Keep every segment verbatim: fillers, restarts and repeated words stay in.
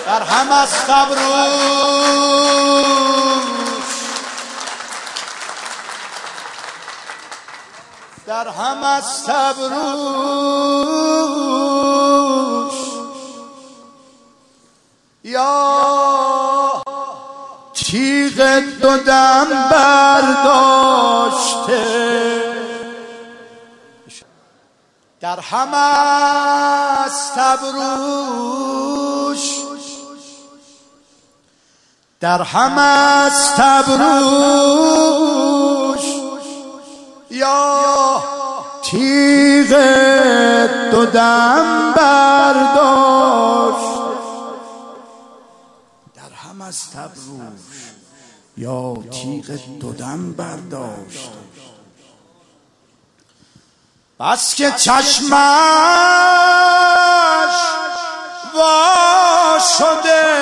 در هم از قبروش، در هم از قبروش، یا تیغ دو دم برداشته، در هم از قبروش، در هم از قبروش، یا تیغ دو دم برداشت، در هم از قبروش، یا تیغ دو دم برداشت. بس که چشمش وا شده،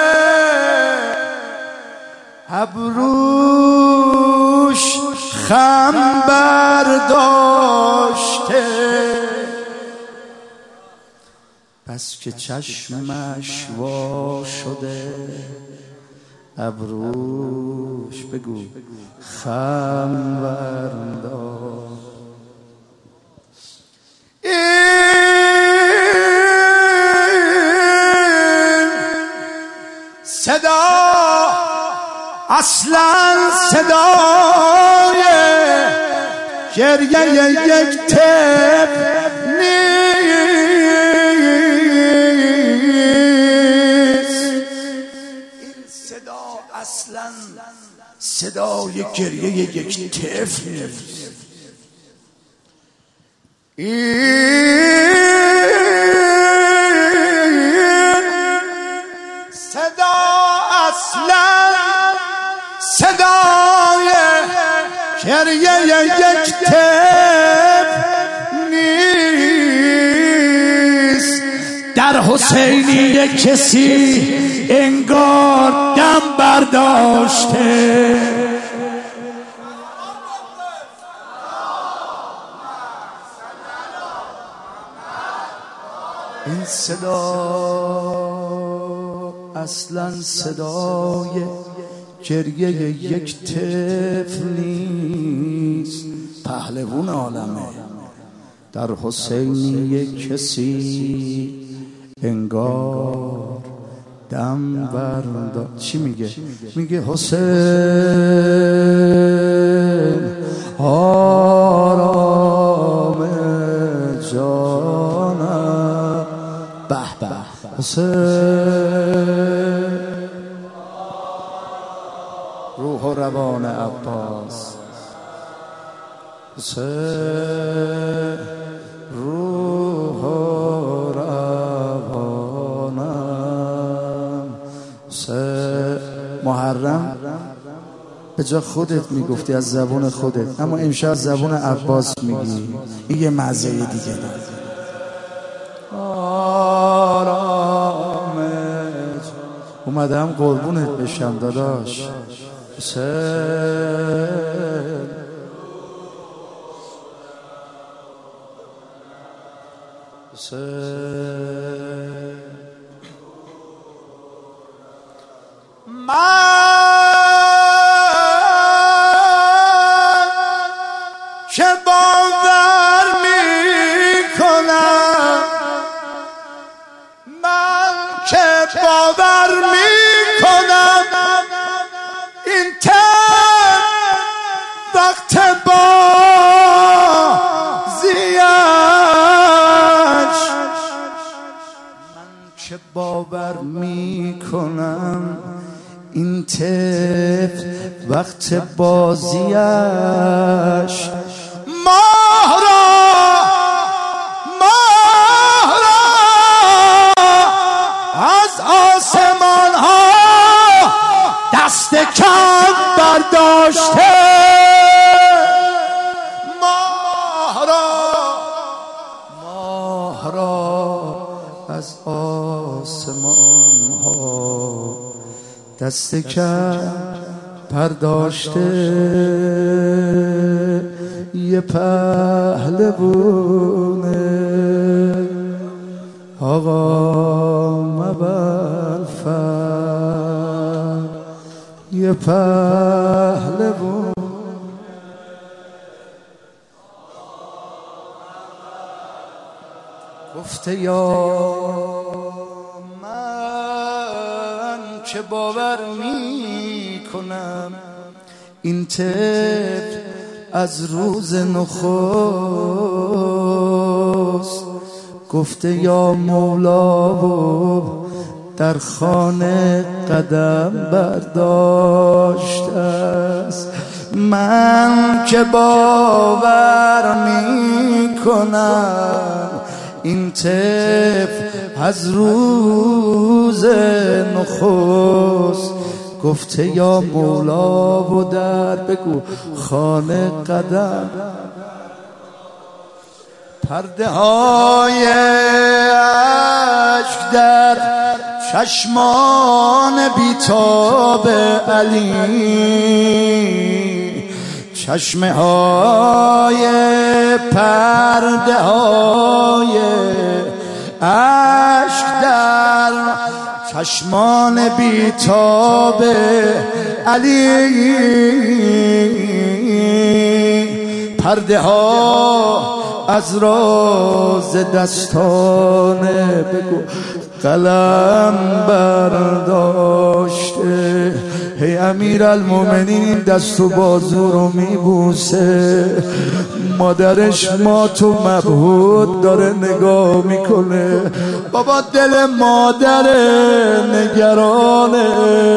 ابروش خم برداشته، بس که چشمش وا شده، ابروش بگو خم برداشته. این صدا اصلا صدای گریه یک طفل نیست، این صدا اصلا صدای گریه یک طفل نیست. این صدا اصلا صدای گریه یک طفل نیست، در حسینی کسی انگار دم برداشته. این صدا اصلا صدای گریه یک طفل نیست، پهلوان عالمه، در حسینی کسی انگار دم برداشت. چی میگه؟ میگه حسین آرام جانم، به به حسین روح و روان عباس، حسین روح و روانم. حسین محرم به جا خودت میگفتی از زبون خودت، اما امشب زبون عباس میگی، این یه مزه دیگه داره. اومدم قربونت بشم داداش. حسین حسین من که باور میکنم، من که باور میکنم این تن وقت بازیش، من که باور میکنم این طفل وقت بازیش، ماه را ماه را از آسمان ها دست کم برداشته، ماه را ماه را از آسمان ها دست کم پرداشته. یه پهلوونه آقا مبر یه پهلوان گفته یا من که باور می کنم این طفل از روز نخست گفته یا مولا و در خانه قدم برداشته است. من که باور می کنم این طفل از روز نخست گفته یا مولا و در بگو خانه قدم پرده های عشق در چشمان بیتاب علی چشمه های پرده های عشق در چشمان بیتاب علی پرده ها از راز دستانه بگو قلم برداشته. هی امیر المومنین این دست و بازو رو میبوسه، مادرش مات و مبهوت داره نگاه میکنه. بابا دل مادره نگرانه،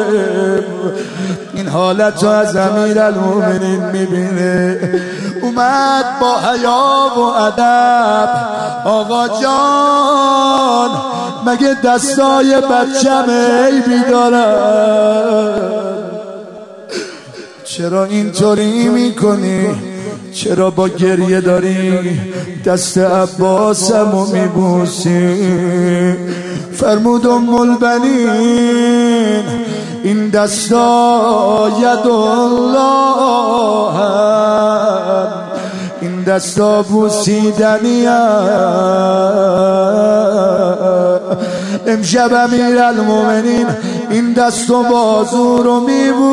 این حالت رو از امیر المومنین میبینه. اومد با حیا و ادب آقا جان مگه دستای بچم عیبی دارن؟ چرا اینطوری میکنی؟ چرا با گریه داری دست عباسمو میبوسی؟ فرمود ام البنین این دستا ید الله، این دستا بوسیدنی امشب امیر المومنین این دست و بازو رو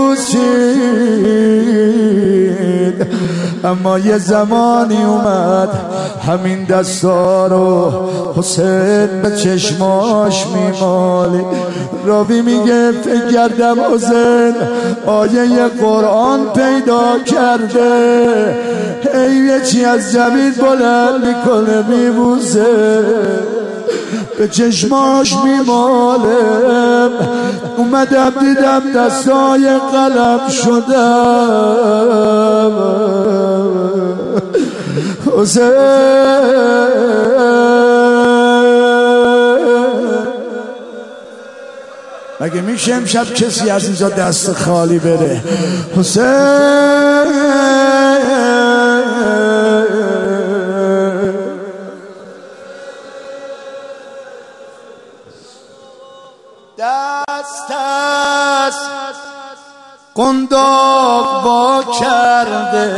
میبوسید. اما یه زمانی اومد همین دستا رو حسین به چشماش میمالی. راوی میگه فکر کردم حسین آیه قرآن پیدا کرده، ای یه چی از زمین بلند میکنه میبوسه، به چشماش میمالم. اومدم دیدم دستای قلم شدم. حسین مگه میشه امشب کسی از اینجا دست خالی بره؟ حسین دست از قنداق با کرده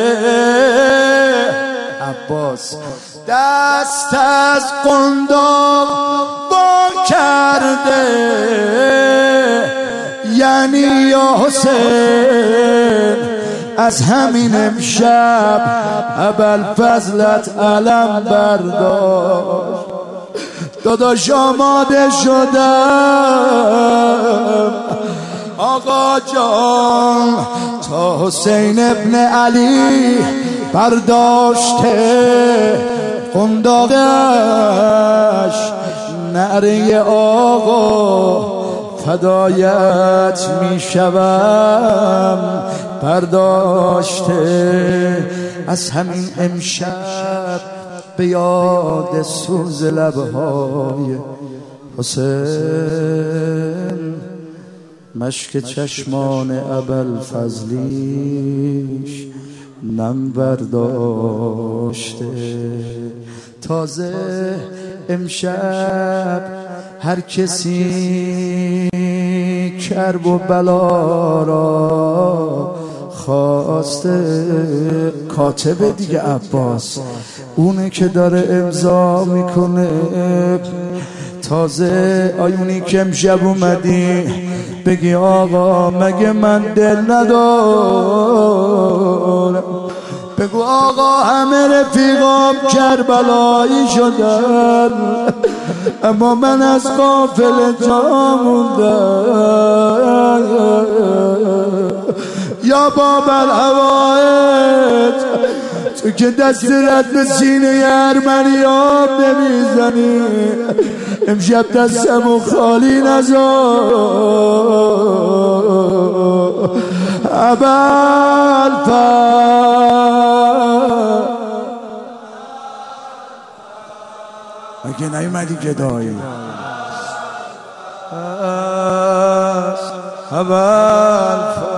عباس، دست از قنداق با کرده، یعنی یا حسین از همین امشب ابوالفضلت علم برداشت. داداش آماده شدم آقا جان تا حسین ابن علی برداشته قنداقش، نعره آقا فدایت می شوم برداشته. از همین امشب به یاد سوز لبهای حسین مشک چشمان ابوالفضلیش نم برداشته. تازه امشب هر کسی کرب و بلا را خواسته، کاتب دیگه عباس اونه که داره امضا میکنه. تازه آیونی که امشب اومدی بگی آقا مگه من دل ندارم، بگو آقا همه رفیقام کربلایی شدن اما من از غافل جا موندم. یا باب الهوایج تو که دست رد به سینه ارمنیام نمیزنی، امشب دستمو خالی نذار. ابوالفضل اگه نیومدی گدایی ابوالفضل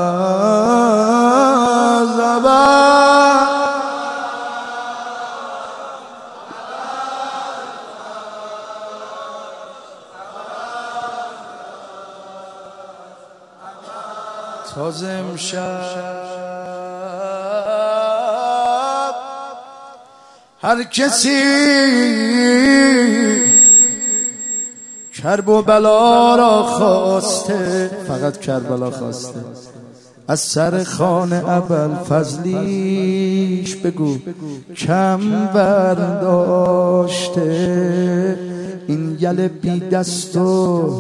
تازه امشب هر کسی کرب و بلا را خواسته، فقط کربلا خواسته، از سر خانه ابوالفضلیش بگو کم برداشته. این گل بی دست و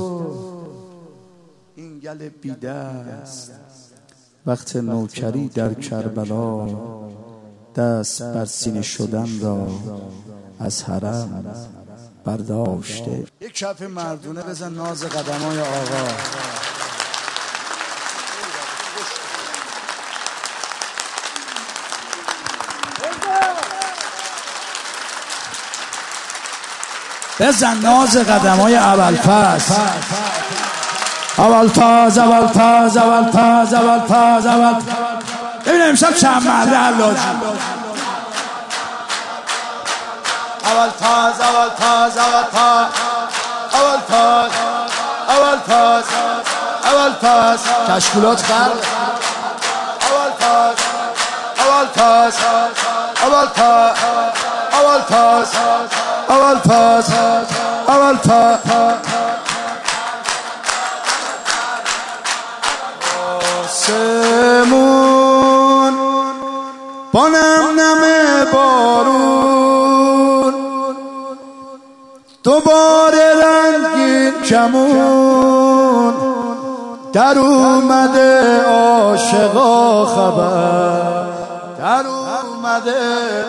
این گل بی دست وقت نوکری در کربلا دست بر سینه شدن را از حرم برداشته. یک کف مردونه بزن ناز قدمای آقا. بزن ناز قدمای ابوالفضل. ابوالفضل ابوالفضل ابوالفضل ابوالفضل ابوالفضل. ببین امشب چند مرده علاجی. ابوالفضل ابوالفضل ابوالفضل ابوالفضل ابوالفضل تشکیلات خلق. ابوالفضل ابوالفضل ابوالفضل ابوالفضل ابوالفضل آسمون با نم نم بارون دوباره رنگین کمون در اومده عاشقا خبر، در اومده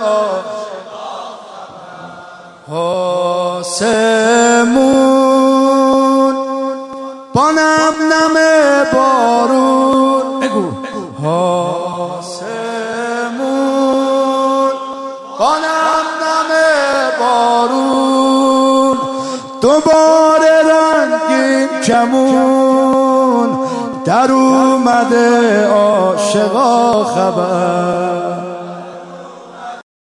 آسمون با نم نم بارون بگو آسمون با نم نم بارون دوباره رنگین کمون در اومده عاشقا خبر.